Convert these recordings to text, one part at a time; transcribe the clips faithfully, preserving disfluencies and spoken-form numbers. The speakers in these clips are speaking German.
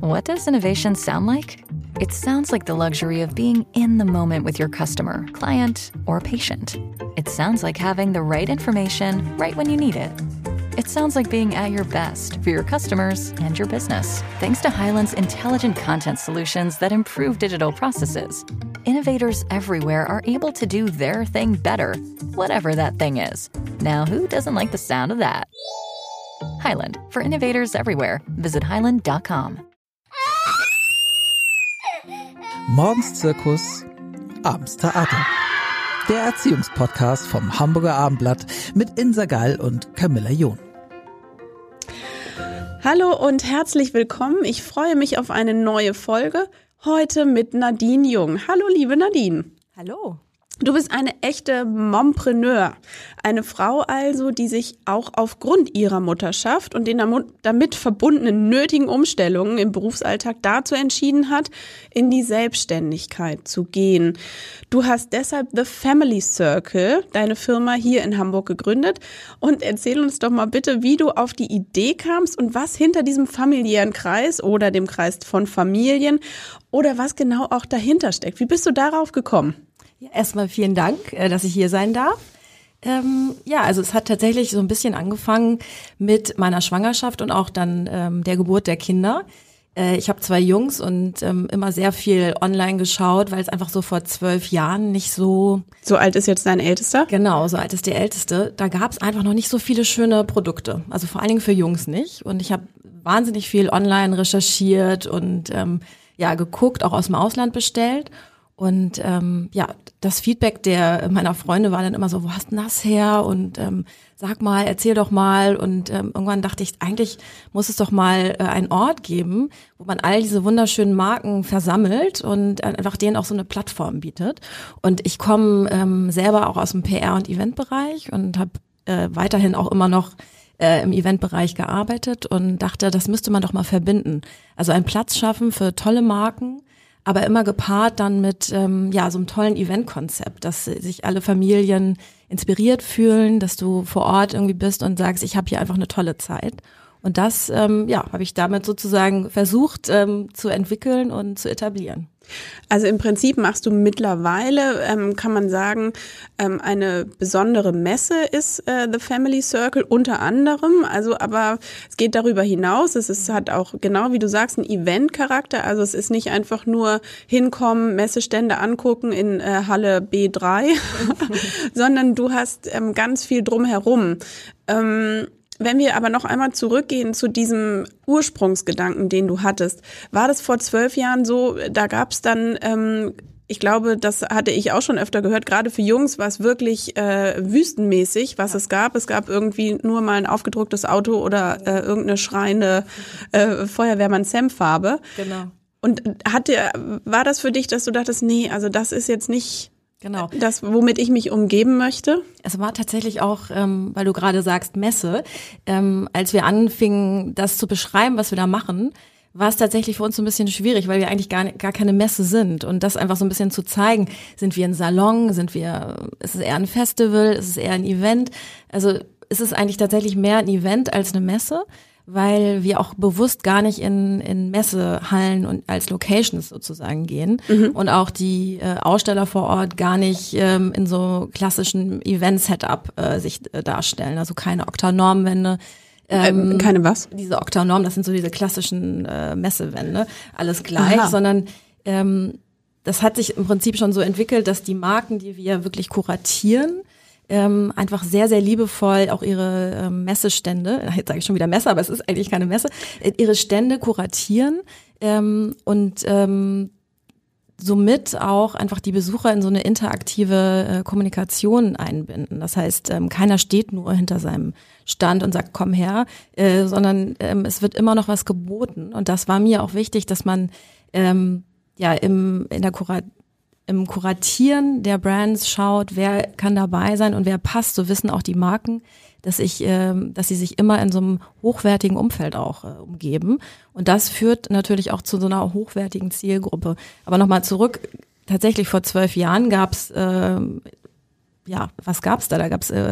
What does innovation sound like? It sounds like the luxury of being in the moment with your customer, client, or patient. It sounds like having the right information right when you need it. It sounds like being at your best for your customers and your business. Thanks to Hyland's intelligent content solutions that improve digital processes, innovators everywhere are able to do their thing better, whatever that thing is. Now, who doesn't like the sound of that? Hyland, for innovators everywhere. Visit hyland dot com. Morgens Zirkus, abends Theater. Der Erziehungspodcast vom Hamburger Abendblatt mit Insa Gall und Camilla John. Hallo und herzlich willkommen. Ich freue mich auf eine neue Folge. Heute mit Nadine Jung. Hallo, liebe Nadine. Hallo. Du bist eine echte Mompreneur. Eine Frau also, die sich auch aufgrund ihrer Mutterschaft und den damit verbundenen nötigen Umstellungen im Berufsalltag dazu entschieden hat, in die Selbstständigkeit zu gehen. Du hast deshalb The Family Circle, deine Firma hier in Hamburg, gegründet. Und erzähl uns doch mal bitte, wie du auf die Idee kamst und was hinter diesem familiären Kreis oder dem Kreis von Familien oder was genau auch dahinter steckt. Wie bist du darauf gekommen? Ja, erstmal vielen Dank, dass ich hier sein darf. Ähm, ja, also es hat tatsächlich so ein bisschen angefangen mit meiner Schwangerschaft und auch dann ähm, der Geburt der Kinder. Äh, ich habe zwei Jungs und ähm, immer sehr viel online geschaut, weil es einfach so vor zwölf Jahren nicht so... So alt ist jetzt dein Ältester? Genau, so alt ist der Älteste. Da gab es einfach noch nicht so viele schöne Produkte, also vor allen Dingen für Jungs nicht. Und ich habe wahnsinnig viel online recherchiert und ähm, ja geguckt, auch aus dem Ausland bestellt. Und ähm, ja, das Feedback der meiner Freunde war dann immer so, wo hast du das her? Und ähm, sag mal, erzähl doch mal. Und ähm, irgendwann dachte ich, eigentlich muss es doch mal äh, einen Ort geben, wo man all diese wunderschönen Marken versammelt und äh, einfach denen auch so eine Plattform bietet. Und ich komme ähm, selber auch aus dem P R- und Eventbereich und habe äh, weiterhin auch immer noch äh, im Eventbereich gearbeitet und dachte, das müsste man doch mal verbinden. Also einen Platz schaffen für tolle Marken, aber immer gepaart dann mit ähm, ja so einem tollen Eventkonzept, dass sich alle Familien inspiriert fühlen, dass du vor Ort irgendwie bist und sagst, ich habe hier einfach eine tolle Zeit. Und das ähm, ja habe ich damit sozusagen versucht ähm, zu entwickeln und zu etablieren. Also im Prinzip machst du mittlerweile, ähm, kann man sagen, ähm, eine besondere Messe ist äh, The Family Circle unter anderem. Also aber es geht darüber hinaus. Es ist, hat auch genau wie du sagst einen Event-Charakter. Also es ist nicht einfach nur hinkommen, Messestände angucken in äh, Halle B drei, sondern du hast ähm, ganz viel drumherum. Ähm, Wenn wir aber noch einmal zurückgehen zu diesem Ursprungsgedanken, den du hattest, war das vor zwölf Jahren so, da gab es dann, ähm, ich glaube, das hatte ich auch schon öfter gehört, gerade für Jungs war es wirklich äh, wüstenmäßig, was ja. es gab. Es gab irgendwie nur mal ein aufgedrucktes Auto oder äh, irgendeine schreiende äh, Feuerwehrmann-Sam-Farbe. Genau. Und hatte, war das für dich, dass du dachtest, nee, also das ist jetzt nicht... Genau. Das, womit ich mich umgeben möchte? Es war tatsächlich auch, ähm, weil du gerade sagst, Messe, ähm, als wir anfingen, das zu beschreiben, was wir da machen, war es tatsächlich für uns so ein bisschen schwierig, weil wir eigentlich gar, gar keine Messe sind. Und das einfach so ein bisschen zu zeigen, sind wir ein Salon, sind wir, ist es eher ein Festival, ist es eher ein Event? Also ist es eigentlich tatsächlich mehr ein Event als eine Messe, weil wir auch bewusst gar nicht in in Messehallen und als Locations sozusagen gehen mhm. und auch die äh, Aussteller vor Ort gar nicht ähm, in so klassischen Event-Setup äh, sich äh, darstellen, also keine Oktanormwände. Ähm, äh, keine was? Diese Oktanorm, das sind so diese klassischen äh, Messewände, alles gleich, Aha. sondern ähm, das hat sich im Prinzip schon so entwickelt, dass die Marken, die wir wirklich kuratieren, Ähm, einfach sehr, sehr liebevoll auch ihre ähm, Messestände, jetzt sage ich schon wieder Messe, aber es ist eigentlich keine Messe, äh, ihre Stände kuratieren ähm, und ähm, somit auch einfach die Besucher in so eine interaktive äh, Kommunikation einbinden. Das heißt, ähm, keiner steht nur hinter seinem Stand und sagt, komm her, äh, sondern ähm, es wird immer noch was geboten. Und das war mir auch wichtig, dass man ähm, ja im in der Kurat im Kuratieren der Brands schaut, wer kann dabei sein und wer passt. So wissen auch die Marken, dass ich, äh, dass sie sich immer in so einem hochwertigen Umfeld auch äh, umgeben. Und das führt natürlich auch zu so einer hochwertigen Zielgruppe. Aber nochmal zurück, tatsächlich vor zwölf Jahren gab's, äh, ja, was gab's da? Da gab's äh,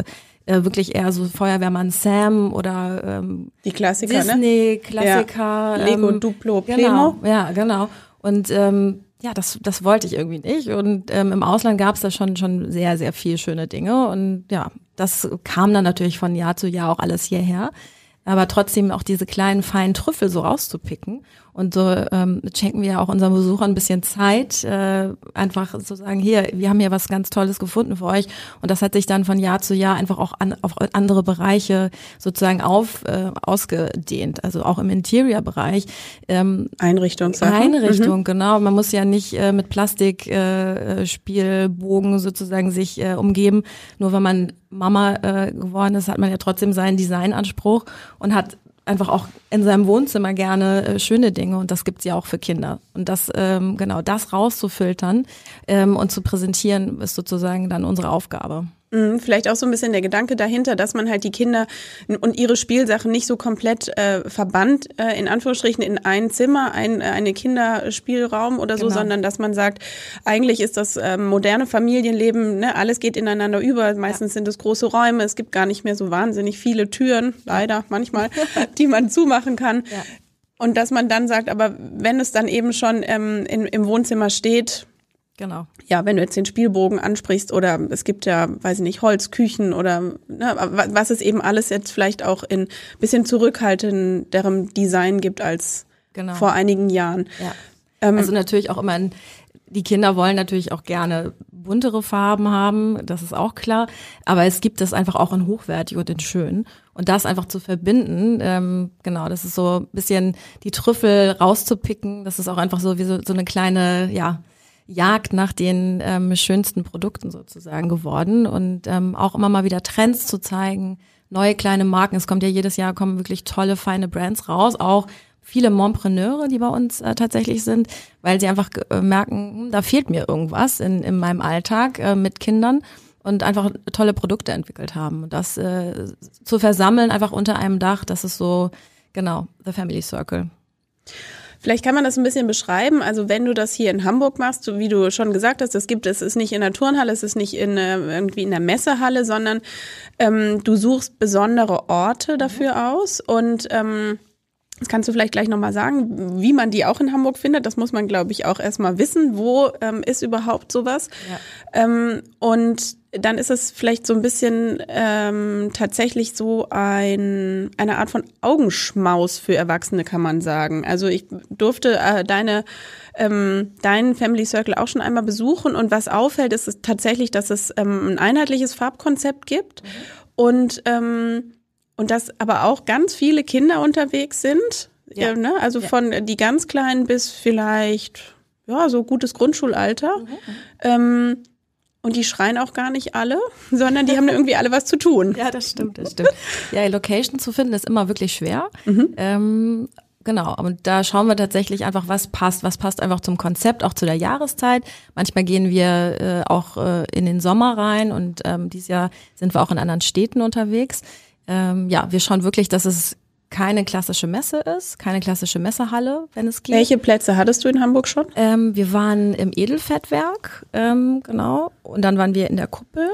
äh, wirklich eher so Feuerwehrmann Sam oder ähm, die Klassiker, Disney, Klassiker. Ja. Lego, ähm, Duplo, genau, Plemo. Ja, genau. Und ähm, ja, das das wollte ich irgendwie nicht. Und ähm, im Ausland gab es da schon schon sehr, sehr viel schöne Dinge. Und ja, das kam dann natürlich von Jahr zu Jahr auch alles hierher. Aber trotzdem auch diese kleinen, feinen Trüffel so rauszupicken. Und so ähm, schenken wir auch unseren Besuchern ein bisschen Zeit, äh, einfach zu sagen, hier, wir haben hier was ganz Tolles gefunden für euch. Und das hat sich dann von Jahr zu Jahr einfach auch an, auf andere Bereiche sozusagen auf äh, ausgedehnt. Also auch im Interior-Bereich. Ähm, Einrichtungssachen. Einrichtung, mhm. genau. Man muss ja nicht äh, mit Plastikspielbogen äh, sozusagen sich äh, umgeben. Nur wenn man Mama äh, geworden ist, hat man ja trotzdem seinen Designanspruch und hat einfach auch in seinem Wohnzimmer gerne äh, schöne Dinge, und das gibt's ja auch für Kinder. Und das ähm, genau das rauszufiltern ähm, und zu präsentieren, ist sozusagen dann unsere Aufgabe. Vielleicht auch so ein bisschen der Gedanke dahinter, dass man halt die Kinder und ihre Spielsachen nicht so komplett äh, verbannt, äh, in Anführungsstrichen, in ein Zimmer, ein eine Kinderspielraum oder so, Genau. sondern dass man sagt, eigentlich ist das äh, moderne Familienleben, ne, alles geht ineinander über, meistens ja. sind es große Räume, es gibt gar nicht mehr so wahnsinnig viele Türen, leider manchmal, die man zumachen kann. Ja. Und dass man dann sagt, aber wenn es dann eben schon ähm, in, im Wohnzimmer steht, genau. Ja, wenn du jetzt den Spielbogen ansprichst oder es gibt ja, weiß ich nicht, Holzküchen oder ne, was es eben alles jetzt vielleicht auch in bisschen zurückhaltenderem Design gibt als genau. vor einigen Jahren. Ja. Ähm, also natürlich auch immer, in, die Kinder wollen natürlich auch gerne buntere Farben haben, das ist auch klar, aber es gibt das einfach auch in hochwertig und in schön. Und das einfach zu verbinden, ähm, genau, das ist so ein bisschen die Trüffel rauszupicken, das ist auch einfach so wie so, so eine kleine, ja, Jagd nach den ähm, schönsten Produkten sozusagen geworden und ähm, auch immer mal wieder Trends zu zeigen, neue kleine Marken. Es kommt ja jedes Jahr, kommen wirklich tolle, feine Brands raus, auch viele Mompreneure, die bei uns äh, tatsächlich sind, weil sie einfach äh, merken, hm, da fehlt mir irgendwas in, in meinem Alltag äh, mit Kindern und einfach tolle Produkte entwickelt haben. Und das äh, zu versammeln, einfach unter einem Dach, das ist so, genau, The Family Circle. Vielleicht kann man das ein bisschen beschreiben. Also wenn du das hier in Hamburg machst, so wie du schon gesagt hast, das gibt es ist nicht in der Turnhalle, es ist nicht in irgendwie in der Messehalle, sondern ähm, du suchst besondere Orte dafür aus und ähm, das kannst du vielleicht gleich nochmal sagen, wie man die auch in Hamburg findet. Das muss man, glaube ich, auch erstmal wissen. Wo ähm, ist überhaupt sowas? Ja. Ähm, und dann ist es vielleicht so ein bisschen ähm, tatsächlich so ein eine Art von Augenschmaus für Erwachsene, kann man sagen. Also ich durfte äh, deine ähm, deinen Family Circle auch schon einmal besuchen und was auffällt, ist es tatsächlich, dass es ähm, ein einheitliches Farbkonzept gibt mhm. und ähm, Und dass aber auch ganz viele Kinder unterwegs sind, ja. äh, ne? also ja. von die ganz Kleinen bis vielleicht ja so gutes Grundschulalter. Mhm. Ähm, und die schreien auch gar nicht alle, sondern die haben irgendwie alle was zu tun. Ja, das stimmt, das stimmt. Ja, Location zu finden ist immer wirklich schwer. Mhm. Ähm, genau, und da schauen wir tatsächlich einfach, was passt. Was passt einfach zum Konzept, auch zu der Jahreszeit. Manchmal gehen wir äh, auch äh, in den Sommer rein und ähm, dieses Jahr sind wir auch in anderen Städten unterwegs. Ähm, ja, wir schauen wirklich, dass es keine klassische Messe ist, keine klassische Messehalle, wenn es geht. Welche Plätze hattest du in Hamburg schon? Ähm, wir waren im Edelfettwerk, ähm, genau, und dann waren wir in der Kuppel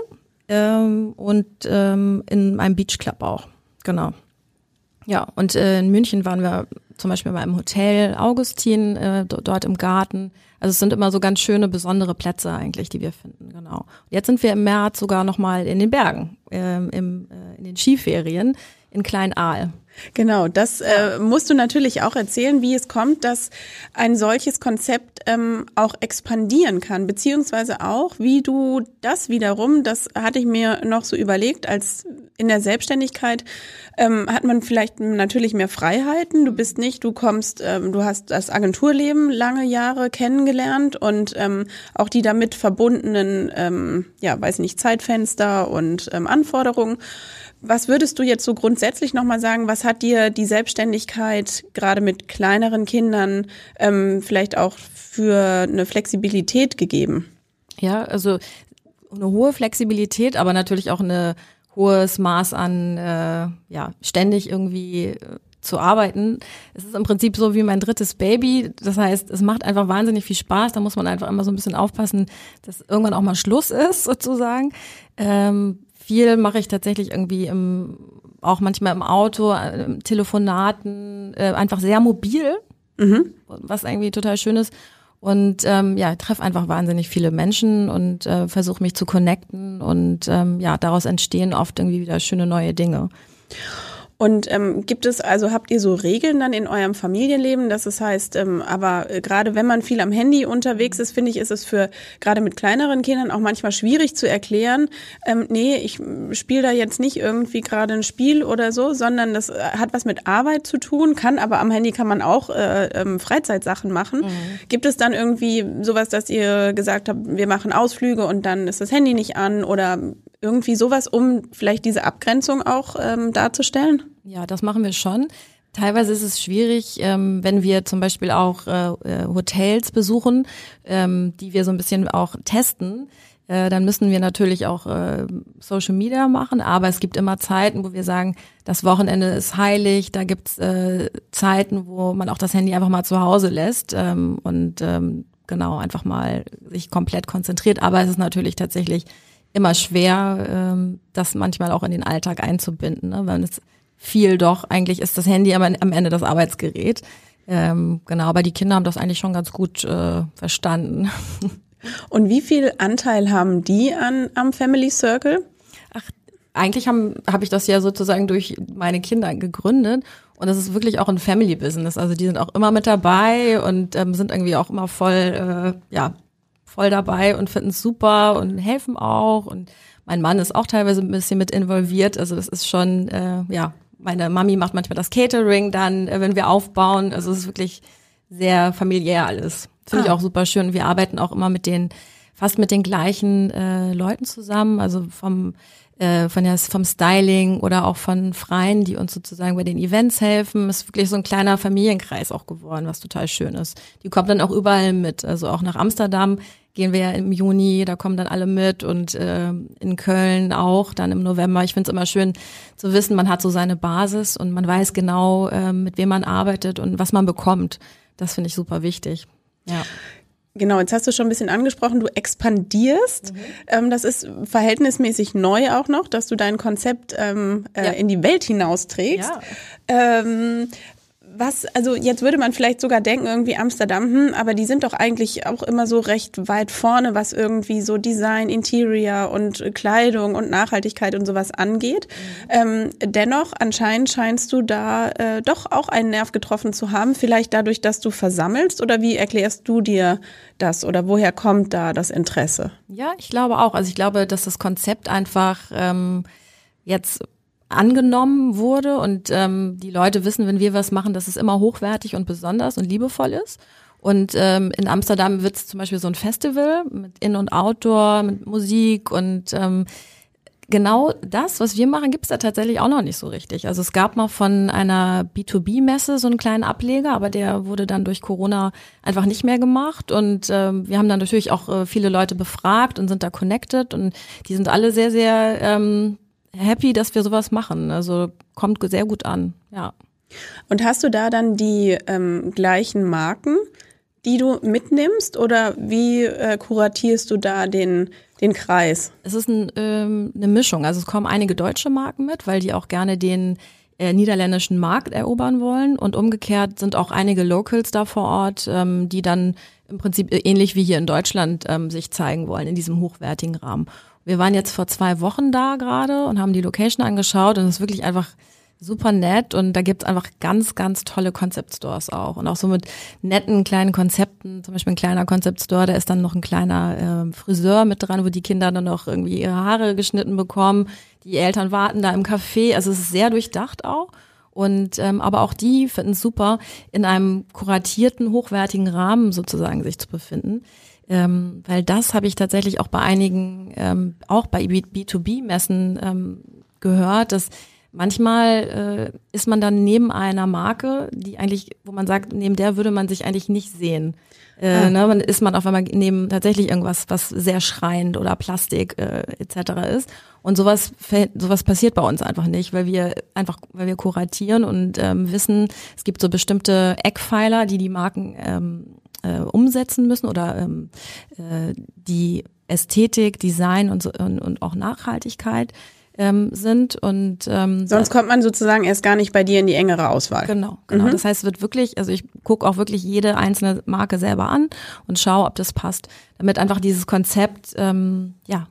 ähm, und ähm, in einem Beachclub auch, genau. Ja, und äh, in München waren wir zum Beispiel mal im Hotel Augustin, äh, d- dort im Garten. Also es sind immer so ganz schöne, besondere Plätze eigentlich, die wir finden, genau. Jetzt sind wir im März sogar nochmal in den Bergen, ähm, im, äh, in den Skiferien in Klein-Aal. Genau, das äh, musst du natürlich auch erzählen, wie es kommt, dass ein solches Konzept ähm, auch expandieren kann, beziehungsweise auch, wie du das wiederum, das hatte ich mir noch so überlegt, als in der Selbstständigkeit ähm, hat man vielleicht natürlich mehr Freiheiten. Du bist nicht, du kommst, ähm, du hast das Agenturleben lange Jahre kennengelernt und ähm, auch die damit verbundenen, ähm, ja, weiß nicht, Zeitfenster und ähm, Anforderungen. Was würdest du jetzt so grundsätzlich nochmal sagen, was hat dir die Selbstständigkeit gerade mit kleineren Kindern ähm, vielleicht auch für eine Flexibilität gegeben? Ja, also eine hohe Flexibilität, aber natürlich auch ein hohes Maß an, äh, ja, ständig irgendwie äh, zu arbeiten. Es ist im Prinzip so wie mein drittes Baby. Das heißt, es macht einfach wahnsinnig viel Spaß. Da muss man einfach immer so ein bisschen aufpassen, dass irgendwann auch mal Schluss ist, sozusagen. Ähm, viel mache ich tatsächlich irgendwie im, auch manchmal im Auto, äh, Telefonaten, äh, einfach sehr mobil, mhm. was irgendwie total schön ist. Und ähm, ja, treffe einfach wahnsinnig viele Menschen und äh, versuche mich zu connecten und ähm, ja, daraus entstehen oft irgendwie wieder schöne neue Dinge. Und ähm, gibt es, also habt ihr so Regeln dann in eurem Familienleben, dass es heißt, ähm, aber äh, gerade wenn man viel am Handy unterwegs ist, finde ich, ist es für gerade mit kleineren Kindern auch manchmal schwierig zu erklären, ähm, nee, ich spiele da jetzt nicht irgendwie gerade ein Spiel oder so, sondern das hat was mit Arbeit zu tun, kann, aber am Handy kann man auch äh, ähm, Freizeitsachen machen. Mhm. Gibt es dann irgendwie sowas, dass ihr gesagt habt, wir machen Ausflüge und dann ist das Handy nicht an oder irgendwie sowas, um vielleicht diese Abgrenzung auch ähm, darzustellen? Ja, das machen wir schon. Teilweise ist es schwierig, ähm, wenn wir zum Beispiel auch äh, Hotels besuchen, ähm, die wir so ein bisschen auch testen, äh, dann müssen wir natürlich auch äh, Social Media machen, aber es gibt immer Zeiten, wo wir sagen, das Wochenende ist heilig, da gibt's äh, Zeiten, wo man auch das Handy einfach mal zu Hause lässt ähm, und ähm, genau einfach mal sich komplett konzentriert, aber es ist natürlich tatsächlich immer schwer, ähm, das manchmal auch in den Alltag einzubinden, ne? Weil es viel doch, eigentlich ist das Handy am, am Ende das Arbeitsgerät. Ähm, genau, aber die Kinder haben das eigentlich schon ganz gut äh, verstanden. Und wie viel Anteil haben die an am Family Circle? Ach, eigentlich habe hab ich das ja sozusagen durch meine Kinder gegründet. Und das ist wirklich auch ein Family-Business. Also die sind auch immer mit dabei und ähm, sind irgendwie auch immer voll, äh, ja, voll dabei und finden es super und helfen auch. Und mein Mann ist auch teilweise ein bisschen mit involviert. Also das ist schon, äh, ja, meine Mami macht manchmal das Catering dann, äh, wenn wir aufbauen. Also es ist wirklich sehr familiär alles. Finde ah. ich auch super schön. Wir arbeiten auch immer mit den, fast mit den gleichen äh, Leuten zusammen. Also vom äh, von der, vom Styling oder auch von Freien, die uns sozusagen bei den Events helfen. Ist wirklich so ein kleiner Familienkreis auch geworden, was total schön ist. Die kommt dann auch überall mit. Also auch nach Amsterdam gehen wir ja im Juni, da kommen dann alle mit und äh, in Köln auch, dann im November. Ich finde es immer schön zu wissen, man hat so seine Basis und man weiß genau, äh, mit wem man arbeitet und was man bekommt. Das finde ich super wichtig. Ja. Genau, jetzt hast du schon ein bisschen angesprochen, du expandierst. Mhm. Ähm, das ist verhältnismäßig neu auch noch, dass du dein Konzept ähm, äh, ja. in die Welt hinausträgst. Ja. Ähm, Was, also jetzt würde man vielleicht sogar denken, irgendwie Amsterdam, hm, aber die sind doch eigentlich auch immer so recht weit vorne, was irgendwie so Design, Interior und Kleidung und Nachhaltigkeit und sowas angeht. Mhm. Ähm, dennoch, anscheinend scheinst du da äh, doch auch einen Nerv getroffen zu haben, vielleicht dadurch, dass du versammelst, oder wie erklärst du dir das oder woher kommt da das Interesse? Ja, ich glaube auch. Also ich glaube, dass das Konzept einfach ähm, jetzt angenommen wurde und ähm, die Leute wissen, wenn wir was machen, dass es immer hochwertig und besonders und liebevoll ist. Und ähm, in Amsterdam wird es zum Beispiel so ein Festival mit In- und Outdoor, mit Musik und ähm, genau das, was wir machen, gibt es da tatsächlich auch noch nicht so richtig. Also es gab mal von einer B zwei B-Messe so einen kleinen Ableger, aber der wurde dann durch Corona einfach nicht mehr gemacht und ähm, wir haben dann natürlich auch äh, viele Leute befragt und sind da connected und die sind alle sehr, sehr ähm, happy, dass wir sowas machen. Also kommt sehr gut an, ja. Und hast du da dann die ähm, gleichen Marken, die du mitnimmst, oder wie äh, kuratierst du da den den Kreis? Es ist ein, ähm, eine Mischung. Also es kommen einige deutsche Marken mit, weil die auch gerne den äh, niederländischen Markt erobern wollen und umgekehrt sind auch einige Locals da vor Ort, ähm, die dann im Prinzip ähnlich wie hier in Deutschland ähm, sich zeigen wollen in diesem hochwertigen Rahmen. Wir waren jetzt vor zwei Wochen da gerade und haben die Location angeschaut und es ist wirklich einfach super nett und da gibt's einfach ganz, ganz tolle Concept-Stores auch und auch so mit netten kleinen Konzepten, zum Beispiel ein kleiner Concept-Store, da ist dann noch ein kleiner äh, Friseur mit dran, wo die Kinder dann noch irgendwie ihre Haare geschnitten bekommen, die Eltern warten da im Café, also es ist sehr durchdacht auch und ähm, aber auch die finden es super, in einem kuratierten, hochwertigen Rahmen sozusagen sich zu befinden. Ähm, weil das habe ich tatsächlich auch bei einigen, ähm, auch bei B zwei B-Messen ähm, gehört, dass manchmal äh, ist man dann neben einer Marke, die eigentlich, wo man sagt, neben der würde man sich eigentlich nicht sehen. Äh, ah. ne, man ist man auf einmal neben tatsächlich irgendwas, was sehr schreiend oder Plastik äh, et cetera ist. Und sowas, sowas passiert bei uns einfach nicht, weil wir einfach, weil wir kuratieren und ähm, wissen, es gibt so bestimmte Eckpfeiler, die die Marken ähm, äh, umsetzen müssen oder ähm, äh, die Ästhetik, Design und, so, und, und auch Nachhaltigkeit ähm, sind. Und ähm, sonst kommt man sozusagen erst gar nicht bei dir in die engere Auswahl. Genau, genau. Mhm. Das heißt, es wird wirklich, also ich gucke auch wirklich jede einzelne Marke selber an und schaue, ob das passt, damit einfach dieses Konzept ähm, ja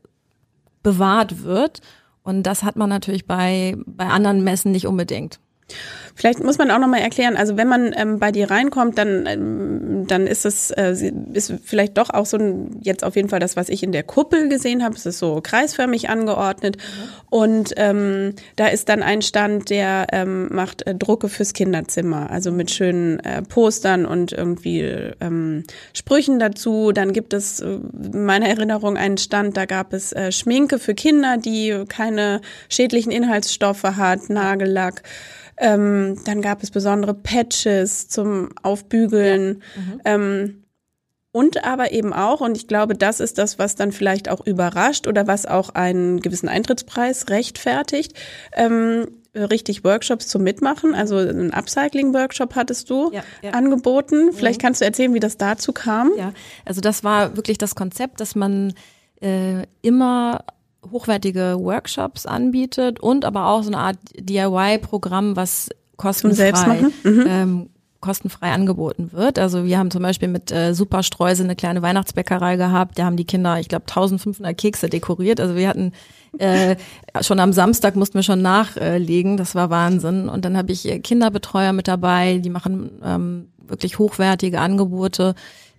bewahrt wird. Und das hat man natürlich bei bei anderen Messen nicht unbedingt. Vielleicht muss man auch nochmal erklären, also wenn man ähm, bei dir reinkommt, dann ähm, dann ist es äh, ist vielleicht doch auch so ein, jetzt auf jeden Fall das, was ich in der Kuppel gesehen habe, es ist so kreisförmig angeordnet mhm. und ähm, da ist dann ein Stand, der ähm, macht äh, Drucke fürs Kinderzimmer, also mit schönen äh, Postern und irgendwie ähm, Sprüchen dazu. Dann gibt es äh, in meiner Erinnerung einen Stand, da gab es äh, Schminke für Kinder, die keine schädlichen Inhaltsstoffe hat, Nagellack. Ähm, dann gab es besondere Patches zum Aufbügeln ja. mhm. ähm, und aber eben auch, und ich glaube, das ist das, was dann vielleicht auch überrascht oder was auch einen gewissen Eintrittspreis rechtfertigt, ähm, richtig Workshops zum Mitmachen, also einen Upcycling-Workshop hattest du ja, ja. angeboten. Vielleicht mhm. kannst du erzählen, wie das dazu kam. Ja, also das war wirklich das Konzept, dass man äh, immer hochwertige Workshops anbietet und aber auch so eine Art D I Y-Programm, was kostenfrei, mhm. ähm, kostenfrei angeboten wird. Also wir haben zum Beispiel mit äh, Superstreusel eine kleine Weihnachtsbäckerei gehabt. Da haben die Kinder, ich glaube, eintausendfünfhundert Kekse dekoriert. Also wir hatten äh, schon am Samstag mussten wir schon nachlegen. Das war Wahnsinn. Und dann habe ich Kinderbetreuer mit dabei. Die machen ähm, wirklich hochwertige Angebote.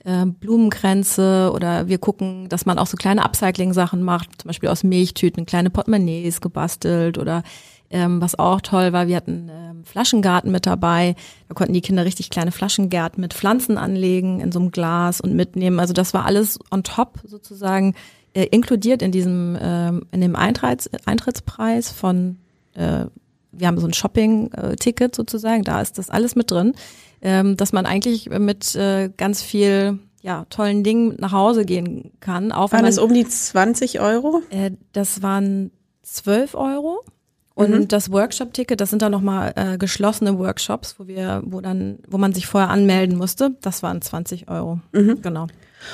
Blumenkränze oder wir gucken, dass man auch so kleine Upcycling-Sachen macht, zum Beispiel aus Milchtüten, kleine Portemonnaies gebastelt oder ähm, was auch toll war, wir hatten ähm, Flaschengarten mit dabei, da konnten die Kinder richtig kleine Flaschengärten mit Pflanzen anlegen in so einem Glas und mitnehmen, also das war alles on top sozusagen äh, inkludiert in diesem, ähm, in dem Eintritts, Eintrittspreis von, äh, wir haben so ein Shopping-Ticket sozusagen, da ist das alles mit drin. Ähm, dass man eigentlich mit äh, ganz viel ja tollen Dingen nach Hause gehen kann. Auch waren das um die zwanzig Euro? Äh, das waren zwölf Euro. Und mhm. das Workshop-Ticket, das sind dann nochmal äh, geschlossene Workshops, wo wir, wo dann, wo man sich vorher anmelden musste. Das waren zwanzig Euro. Mhm. Genau.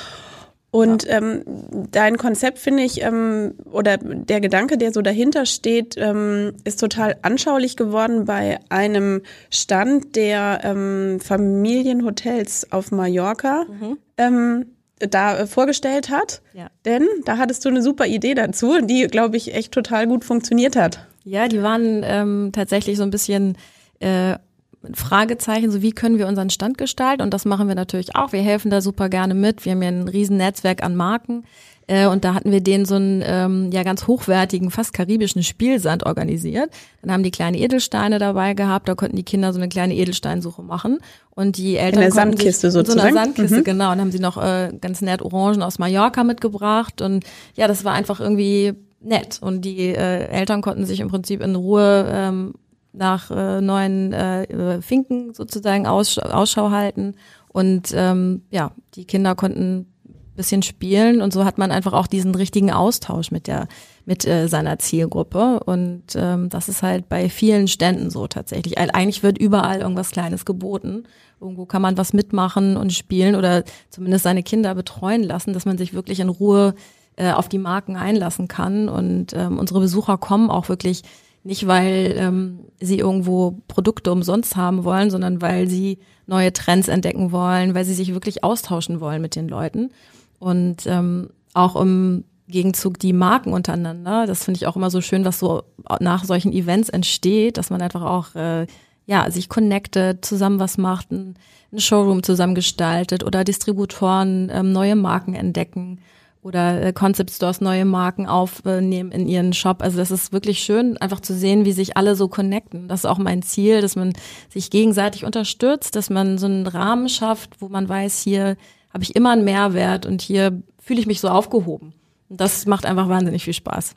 Und ja. ähm, dein Konzept finde ich, ähm, oder der Gedanke, der so dahinter steht, ähm, ist total anschaulich geworden bei einem Stand der ähm, Familienhotels auf Mallorca mhm. ähm, da äh, vorgestellt hat. Ja. Denn da hattest du eine super Idee dazu, die, glaube ich, echt total gut funktioniert hat. Ja, die waren ähm, tatsächlich so ein bisschen äh, Fragezeichen, so wie können wir unseren Stand gestalten, und das machen wir natürlich auch. Wir helfen da super gerne mit. Wir haben ja ein riesen Netzwerk an Marken äh, und da hatten wir denen so einen ähm, ja ganz hochwertigen, fast karibischen Spielsand organisiert. Dann haben die kleine Edelsteine dabei gehabt, da konnten die Kinder so eine kleine Edelsteinsuche machen und die Eltern in der Sandkiste sich, sozusagen. In so einer Sandkiste, mhm. genau, und haben sie noch äh, ganz nett Orangen aus Mallorca mitgebracht und ja, das war einfach irgendwie nett und die äh, Eltern konnten sich im Prinzip in Ruhe ähm, nach äh, neuen äh, Finken sozusagen Aussch- Ausschau halten und ähm, ja, die Kinder konnten ein bisschen spielen und so hat man einfach auch diesen richtigen Austausch mit der mit äh, seiner Zielgruppe und ähm, das ist halt bei vielen Ständen so tatsächlich. Eigentlich wird überall irgendwas Kleines geboten. Irgendwo kann man was mitmachen und spielen oder zumindest seine Kinder betreuen lassen, dass man sich wirklich in Ruhe äh, auf die Marken einlassen kann und ähm, unsere Besucher kommen auch wirklich nicht, weil ähm, sie irgendwo Produkte umsonst haben wollen, sondern weil sie neue Trends entdecken wollen, weil sie sich wirklich austauschen wollen mit den Leuten. Und ähm, auch im Gegenzug die Marken untereinander. Das finde ich auch immer so schön, was so nach solchen Events entsteht, dass man einfach auch äh, ja sich connectet, zusammen was macht, ein, ein Showroom zusammen gestaltet oder Distributoren ähm, neue Marken entdecken. Oder äh, Concept Stores neue Marken aufnehmen in ihren Shop. Also das ist wirklich schön, einfach zu sehen, wie sich alle so connecten. Das ist auch mein Ziel, dass man sich gegenseitig unterstützt, dass man so einen Rahmen schafft, wo man weiß, hier habe ich immer einen Mehrwert und hier fühle ich mich so aufgehoben. Und das macht einfach wahnsinnig viel Spaß.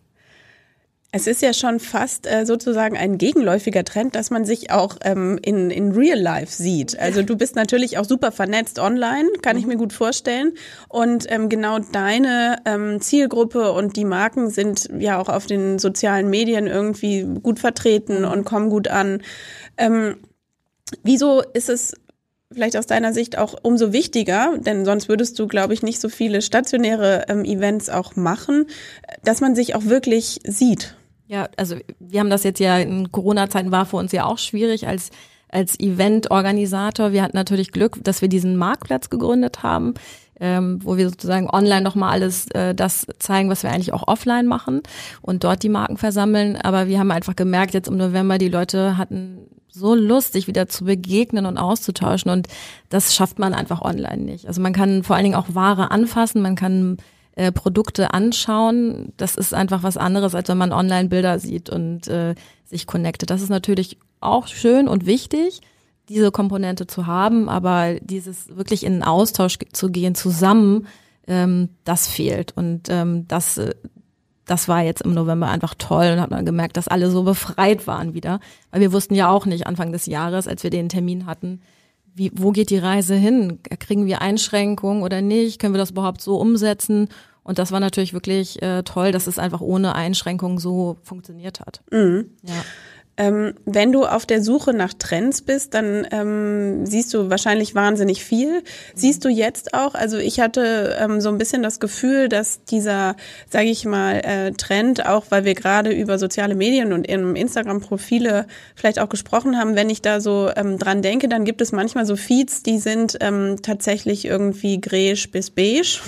Es ist ja schon fast äh, sozusagen ein gegenläufiger Trend, dass man sich auch ähm, in, in Real Life sieht. Also du bist natürlich auch super vernetzt online, kann ich mir gut vorstellen. Und ähm, genau deine ähm, Zielgruppe und die Marken sind ja auch auf den sozialen Medien irgendwie gut vertreten und kommen gut an. Ähm, wieso ist es vielleicht aus deiner Sicht auch umso wichtiger, denn sonst würdest du, glaube ich, nicht so viele stationäre ähm, Events auch machen, dass man sich auch wirklich sieht. Ja, also wir haben das jetzt ja in Corona-Zeiten, war für uns ja auch schwierig als als Event-Organisator. Wir hatten natürlich Glück, dass wir diesen Marktplatz gegründet haben, ähm, wo wir sozusagen online nochmal alles äh, das zeigen, was wir eigentlich auch offline machen und dort die Marken versammeln. Aber wir haben einfach gemerkt, jetzt im November, die Leute hatten so Lust, sich wieder zu begegnen und auszutauschen, und das schafft man einfach online nicht. Also man kann vor allen Dingen auch Ware anfassen, man kann äh, Produkte anschauen. Das ist einfach was anderes, als wenn man online Bilder sieht und äh, sich connectet. Das ist natürlich auch schön und wichtig, diese Komponente zu haben, aber dieses wirklich in einen Austausch zu gehen zusammen, ähm, das fehlt. Und ähm, das äh, Das war jetzt im November einfach toll, und hat man gemerkt, dass alle so befreit waren wieder. Weil wir wussten ja auch nicht Anfang des Jahres, als wir den Termin hatten, wie, wo geht die Reise hin? Kriegen wir Einschränkungen oder nicht? Können wir das überhaupt so umsetzen? Und das war natürlich wirklich äh, toll, dass es einfach ohne Einschränkungen so funktioniert hat. Mhm. Ja. Ähm, wenn du auf der Suche nach Trends bist, dann ähm, siehst du wahrscheinlich wahnsinnig viel. Siehst du jetzt auch, also ich hatte ähm, so ein bisschen das Gefühl, dass dieser, sage ich mal, äh, Trend, auch weil wir gerade über soziale Medien und in Instagram-Profile vielleicht auch gesprochen haben, wenn ich da so ähm, dran denke, dann gibt es manchmal so Feeds, die sind ähm, tatsächlich irgendwie gräisch bis beige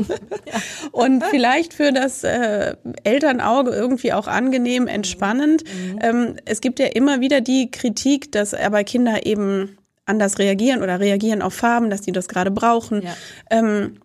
ja. Und vielleicht für das äh, Elternauge irgendwie auch angenehm, entspannend. Mhm. Ähm, Es gibt ja immer wieder die Kritik, dass aber Kinder eben anders reagieren oder reagieren auf Farben, dass die das gerade brauchen. Ja. Ähm,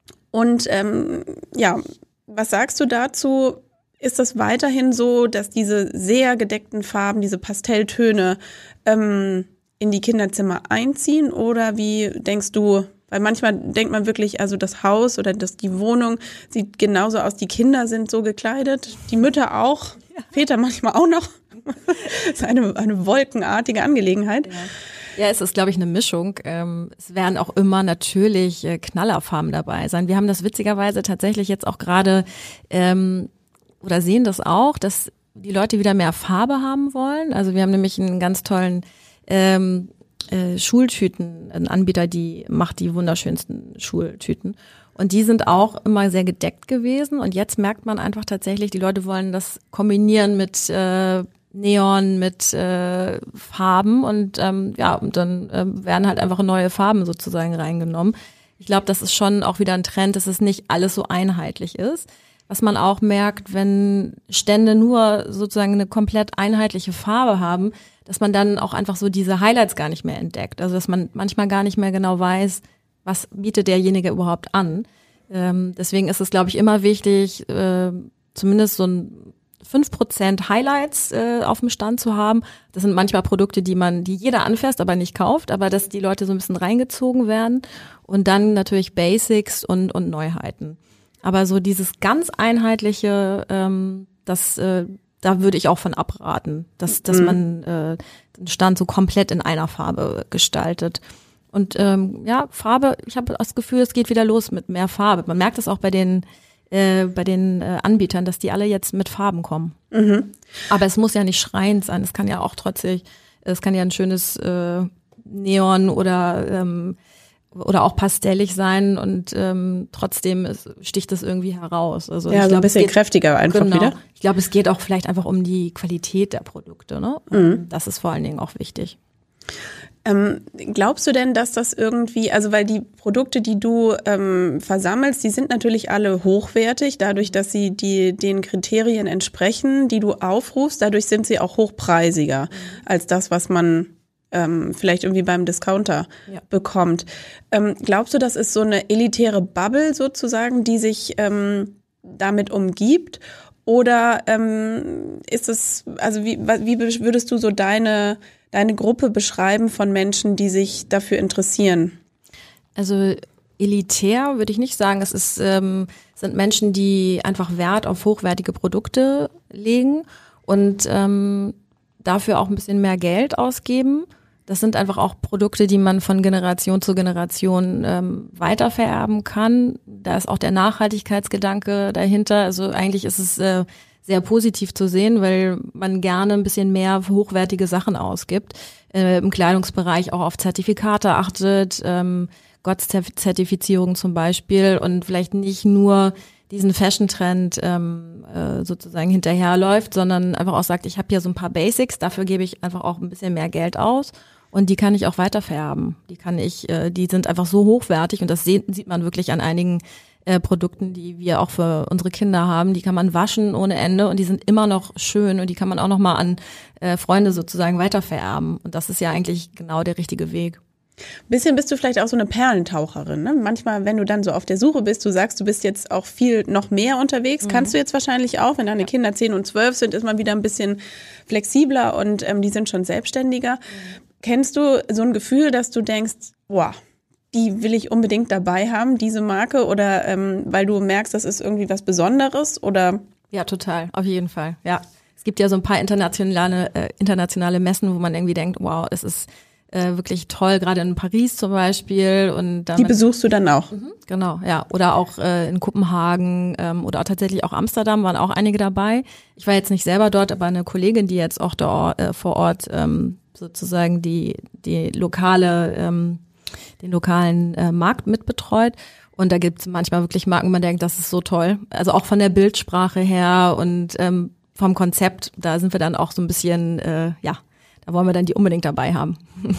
und ähm, ja, was sagst du dazu? Ist das weiterhin so, dass diese sehr gedeckten Farben, diese Pastelltöne ähm, in die Kinderzimmer einziehen? Oder wie denkst du? Weil manchmal denkt man wirklich, also das Haus oder das, die Wohnung sieht genauso aus, die Kinder sind so gekleidet, die Mütter auch, ja. Väter manchmal auch noch. Das ist eine, eine wolkenartige Angelegenheit. Ja. Ja, es ist, glaube ich, eine Mischung. Ähm, es werden auch immer natürlich äh, Knallerfarben dabei sein. Wir haben das witzigerweise tatsächlich jetzt auch gerade ähm, oder sehen das auch, dass die Leute wieder mehr Farbe haben wollen. Also wir haben nämlich einen ganz tollen ähm, äh, Schultüten, einen Anbieter, die macht die wunderschönsten Schultüten. Und die sind auch immer sehr gedeckt gewesen. Und jetzt merkt man einfach tatsächlich, die Leute wollen das kombinieren mit äh, Neon, mit äh, Farben. Und ähm, ja, und dann äh, werden halt einfach neue Farben sozusagen reingenommen. Ich glaube, das ist schon auch wieder ein Trend, dass es nicht alles so einheitlich ist. Was man auch merkt, wenn Stände nur sozusagen eine komplett einheitliche Farbe haben, dass man dann auch einfach so diese Highlights gar nicht mehr entdeckt. Also dass man manchmal gar nicht mehr genau weiß, was bietet derjenige überhaupt an. Ähm, deswegen ist es, glaube ich, immer wichtig, äh, zumindest so ein fünf Prozent Highlights äh, auf dem Stand zu haben. Das sind manchmal Produkte, die man, die jeder anfasst, aber nicht kauft, aber dass die Leute so ein bisschen reingezogen werden. Und dann natürlich Basics und, und Neuheiten. Aber so dieses ganz einheitliche, ähm, das, äh, da würde ich auch von abraten, dass, dass mhm. man äh, den Stand so komplett in einer Farbe gestaltet. Und ähm, ja, Farbe, ich habe das Gefühl, es geht wieder los mit mehr Farbe. Man merkt es auch bei den äh, bei den äh, Anbietern, dass die alle jetzt mit Farben kommen. Mhm. Aber es muss ja nicht schreiend sein. Es kann ja auch trotzdem, es kann ja ein schönes äh, Neon oder ähm, oder auch pastellig sein und ähm, trotzdem ist, sticht es irgendwie heraus. Also ja, ich so glaub, ein bisschen geht, kräftiger einfach genau. wieder. Ich glaube, es geht auch vielleicht einfach um die Qualität der Produkte. Ne? Mhm. Das ist vor allen Dingen auch wichtig. Ähm, glaubst du denn, dass das irgendwie, also weil die Produkte, die du ähm, versammelst, die sind natürlich alle hochwertig, dadurch, dass sie die den Kriterien entsprechen, die du aufrufst, dadurch sind sie auch hochpreisiger mhm. als das, was man ähm, vielleicht irgendwie beim Discounter ja. bekommt. Ähm, glaubst du, das ist so eine elitäre Bubble sozusagen, die sich ähm, damit umgibt? Oder ähm, ist es, also wie, wie würdest du so deine deine Gruppe beschreiben von Menschen, die sich dafür interessieren? Also elitär würde ich nicht sagen. Es ist, ähm, sind Menschen, die einfach Wert auf hochwertige Produkte legen und ähm, dafür auch ein bisschen mehr Geld ausgeben. Das sind einfach auch Produkte, die man von Generation zu Generation ähm, weitervererben kann. Da ist auch der Nachhaltigkeitsgedanke dahinter. Also eigentlich ist es äh, sehr positiv zu sehen, weil man gerne ein bisschen mehr für hochwertige Sachen ausgibt. äh, im Kleidungsbereich auch auf Zertifikate achtet, ähm, G O T-Zertifizierung zum Beispiel und vielleicht nicht nur diesen Fashion-Trend ähm, äh, sozusagen hinterherläuft, sondern einfach auch sagt, ich habe hier so ein paar Basics, dafür gebe ich einfach auch ein bisschen mehr Geld aus und die kann ich auch weitervererben. Die kann ich, äh, die sind einfach so hochwertig und das sieht, sieht man wirklich an einigen äh, Produkten, die wir auch für unsere Kinder haben. Die kann man waschen ohne Ende und die sind immer noch schön und die kann man auch noch mal an äh, Freunde sozusagen weitervererben und das ist ja eigentlich genau der richtige Weg. Bisschen bist du vielleicht auch so eine Perlentaucherin, ne? Manchmal, wenn du dann so auf der Suche bist, du sagst, du bist jetzt auch viel noch mehr unterwegs, mhm. kannst du jetzt wahrscheinlich auch, wenn deine Kinder zehn und zwölf sind, ist man wieder ein bisschen flexibler und ähm, die sind schon selbstständiger. Mhm. Kennst du so ein Gefühl, dass du denkst, wow, die will ich unbedingt dabei haben, diese Marke, oder ähm, weil du merkst, das ist irgendwie was Besonderes, oder? Ja, total, auf jeden Fall, ja. Es gibt ja so ein paar internationale, äh, internationale Messen, wo man irgendwie denkt, wow, es ist Äh, wirklich toll, gerade in Paris zum Beispiel. Und damit, die besuchst du dann auch? Mhm, genau, ja. Oder auch äh, in Kopenhagen ähm, oder auch tatsächlich auch Amsterdam waren auch einige dabei. Ich war jetzt nicht selber dort, aber eine Kollegin, die jetzt auch da äh, vor Ort ähm, sozusagen die die lokale ähm, den lokalen äh, Markt mitbetreut. Und da gibt's manchmal wirklich Marken, man denkt, das ist so toll. Also auch von der Bildsprache her und ähm, vom Konzept, da sind wir dann auch so ein bisschen, äh, ja, da wollen wir dann die unbedingt dabei haben.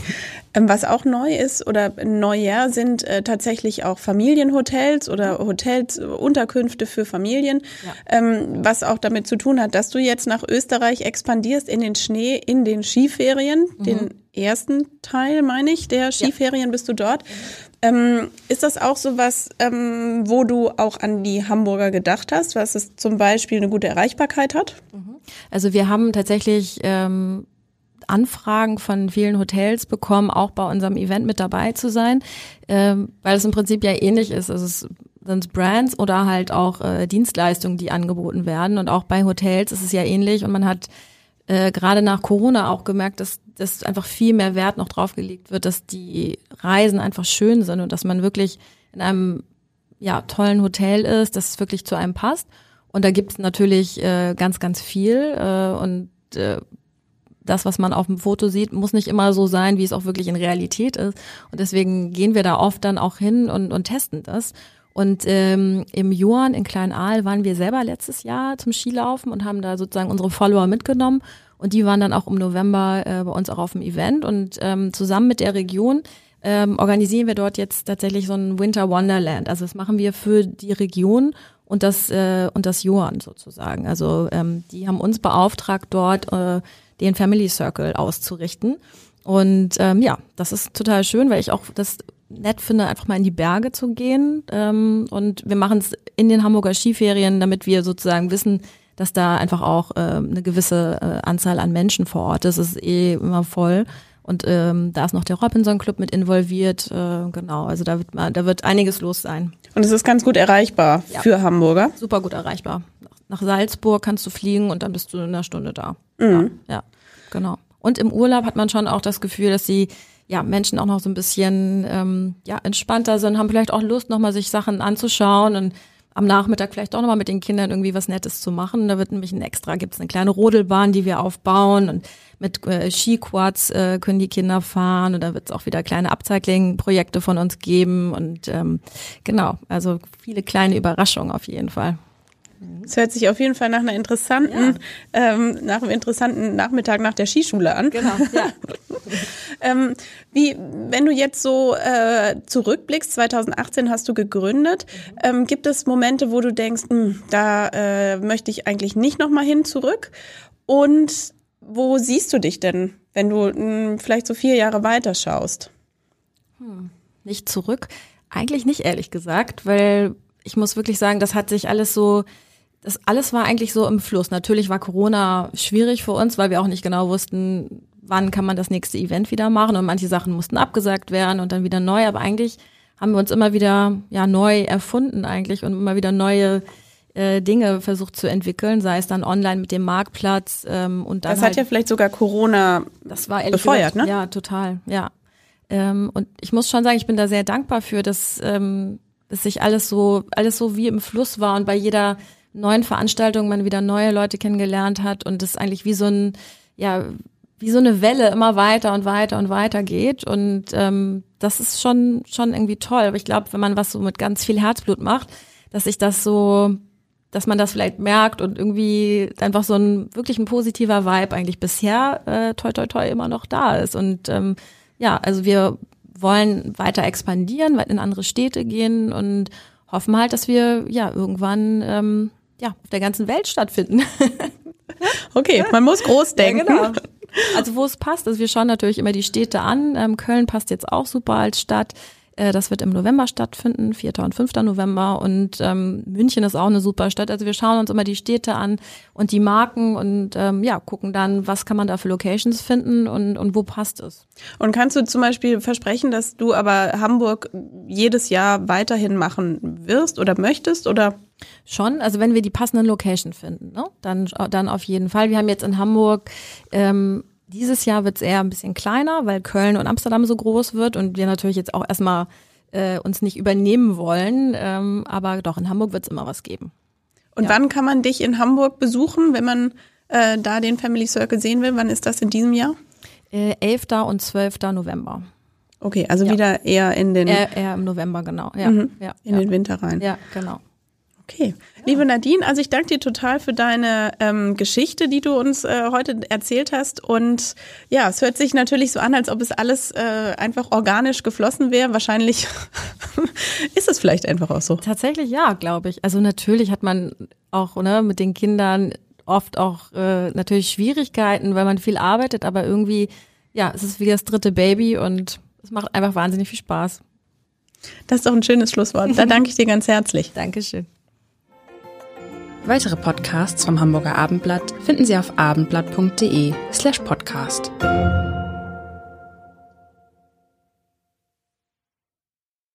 Was auch neu ist oder Neujahr sind äh, tatsächlich auch Familienhotels oder Hotels, Unterkünfte für Familien, ja. ähm, was auch damit zu tun hat, dass du jetzt nach Österreich expandierst in den Schnee, in den Skiferien, mhm. den ersten Teil, meine ich, der Skiferien ja. bist du dort. Mhm. Ähm, ist das auch so was, ähm, wo du auch an die Hamburger gedacht hast, was es zum Beispiel eine gute Erreichbarkeit hat? Mhm. Also wir haben tatsächlich ähm, Anfragen von vielen Hotels bekommen, auch bei unserem Event mit dabei zu sein, ähm, weil es im Prinzip ja ähnlich ist. Also es sind Brands oder halt auch äh, Dienstleistungen, die angeboten werden. Und auch bei Hotels ist es ja ähnlich. Und man hat äh, gerade nach Corona auch gemerkt, dass, dass einfach viel mehr Wert noch drauf gelegt wird, dass die Reisen einfach schön sind und dass man wirklich in einem ja tollen Hotel ist, dass es wirklich zu einem passt. Und da gibt es natürlich äh, ganz, ganz viel äh, und äh, das, was man auf dem Foto sieht, muss nicht immer so sein, wie es auch wirklich in Realität ist. Und deswegen gehen wir da oft dann auch hin und, und testen das. Und ähm, im Johann in Kleinaal waren wir selber letztes Jahr zum Skilaufen und haben da sozusagen unsere Follower mitgenommen. Und die waren dann auch im November äh, bei uns auch auf dem Event. Und ähm, zusammen mit der Region ähm, organisieren wir dort jetzt tatsächlich so ein Winter Wonderland. Also das machen wir für die Region und das äh, und das Johann sozusagen. Also ähm, die haben uns beauftragt, dort äh, den Family Circle auszurichten. Und ähm, ja, das ist total schön, weil ich auch das nett finde, einfach mal in die Berge zu gehen. Ähm, und wir machen es in den Hamburger Skiferien, damit wir sozusagen wissen, dass da einfach auch äh, eine gewisse äh, Anzahl an Menschen vor Ort ist. Es ist eh immer voll. Und ähm, da ist noch der Robinson Club mit involviert. Äh, genau, also da wird mal, da wird einiges los sein. Und es ist ganz gut erreichbar ja. für Hamburger? Super gut erreichbar. Nach Salzburg kannst du fliegen und dann bist du in einer Stunde da. Mhm. Ja, ja, genau. Und im Urlaub hat man schon auch das Gefühl, dass die ja, Menschen auch noch so ein bisschen ähm, ja, entspannter sind, haben vielleicht auch Lust, nochmal sich Sachen anzuschauen und am Nachmittag vielleicht auch nochmal mit den Kindern irgendwie was Nettes zu machen. Da wird nämlich ein extra, gibt's eine kleine Rodelbahn, die wir aufbauen und mit äh, Skiquads äh, können die Kinder fahren und da wird es auch wieder kleine Upcycling-Projekte von uns geben und ähm, genau, also viele kleine Überraschungen auf jeden Fall. Es hört sich auf jeden Fall nach einer interessanten, ja. ähm, nach einem interessanten Nachmittag nach der Skischule an. Genau, ja. ähm, wie, wenn du jetzt so äh, zurückblickst, zwanzig achtzehn hast du gegründet, mhm. ähm, gibt es Momente, wo du denkst, mh, da äh, möchte ich eigentlich nicht nochmal hin zurück? Und wo siehst du dich denn, wenn du mh, vielleicht so vier Jahre weiter schaust? Hm, nicht zurück? Eigentlich nicht, ehrlich gesagt, weil ich muss wirklich sagen, das hat sich alles so Das alles war eigentlich so im Fluss. Natürlich war Corona schwierig für uns, weil wir auch nicht genau wussten, wann kann man das nächste Event wieder machen. Und manche Sachen mussten abgesagt werden und dann wieder neu. Aber eigentlich haben wir uns immer wieder ja neu erfunden eigentlich und immer wieder neue äh, Dinge versucht zu entwickeln, sei es dann online mit dem Marktplatz. Ähm, und dann das halt, hat ja vielleicht sogar Corona das war befeuert, gesagt, ne? Ja, total, ja. Ähm, und ich muss schon sagen, ich bin da sehr dankbar für, dass, ähm, dass sich alles so, alles so wie im Fluss war und bei jeder neuen Veranstaltungen man wieder neue Leute kennengelernt hat und das eigentlich wie so ein, ja, wie so eine Welle immer weiter und weiter und weiter geht und ähm, das ist schon schon irgendwie toll. Aber ich glaube, wenn man was so mit ganz viel Herzblut macht, dass sich das so, dass man das vielleicht merkt und irgendwie einfach so ein wirklich ein positiver Vibe eigentlich bisher äh, toi toi toi immer noch da ist. Und ähm, ja, also wir wollen weiter expandieren, weit in andere Städte gehen und hoffen halt, dass wir ja irgendwann ähm, ja auf der ganzen Welt stattfinden. Okay, man muss groß denken. Ja, genau. Also wo es passt, also wir schauen natürlich immer die Städte an. Ähm, Köln passt jetzt auch super als Stadt. Äh, das wird im November stattfinden, vierter und fünfter November. Und ähm, München ist auch eine super Stadt. Also wir schauen uns immer die Städte an und die Marken und ähm, ja gucken dann, was kann man da für Locations finden und, und wo passt es. Und kannst du zum Beispiel versprechen, dass du aber Hamburg jedes Jahr weiterhin machen wirst oder möchtest oder? Schon, also wenn wir die passenden Location finden, ne? dann, dann auf jeden Fall. Wir haben jetzt in Hamburg, ähm, dieses Jahr wird es eher ein bisschen kleiner, weil Köln und Amsterdam so groß wird und wir natürlich jetzt auch erstmal äh, uns nicht übernehmen wollen, ähm, aber doch, in Hamburg wird es immer was geben. Und ja. Wann kann man dich in Hamburg besuchen, wenn man äh, da den Family Circle sehen will? Wann ist das in diesem Jahr? Äh, elfter und zwölfter November. Okay, also ja. wieder eher in den... Eher, eher im November, genau. Ja, mhm, ja, in ja. den Winter rein. Ja, genau. Okay, liebe Nadine, also ich danke dir total für deine ähm, Geschichte, die du uns äh, heute erzählt hast und ja, es hört sich natürlich so an, als ob es alles äh, einfach organisch geflossen wäre. Wahrscheinlich ist es vielleicht einfach auch so. Tatsächlich ja, glaube ich. Also natürlich hat man auch ne, mit den Kindern oft auch äh, natürlich Schwierigkeiten, weil man viel arbeitet, aber irgendwie, ja, es ist wie das dritte Baby und es macht einfach wahnsinnig viel Spaß. Das ist doch ein schönes Schlusswort. Da danke ich dir ganz herzlich. Dankeschön. Weitere Podcasts vom Hamburger Abendblatt finden Sie auf abendblatt punkt de slash podcast.